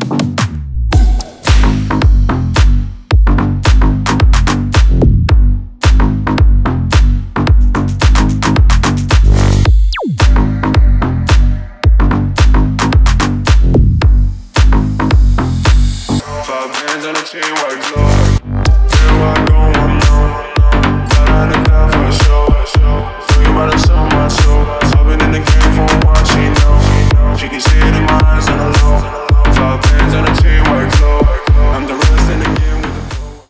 Five bands and a chain, white glove. Where I go?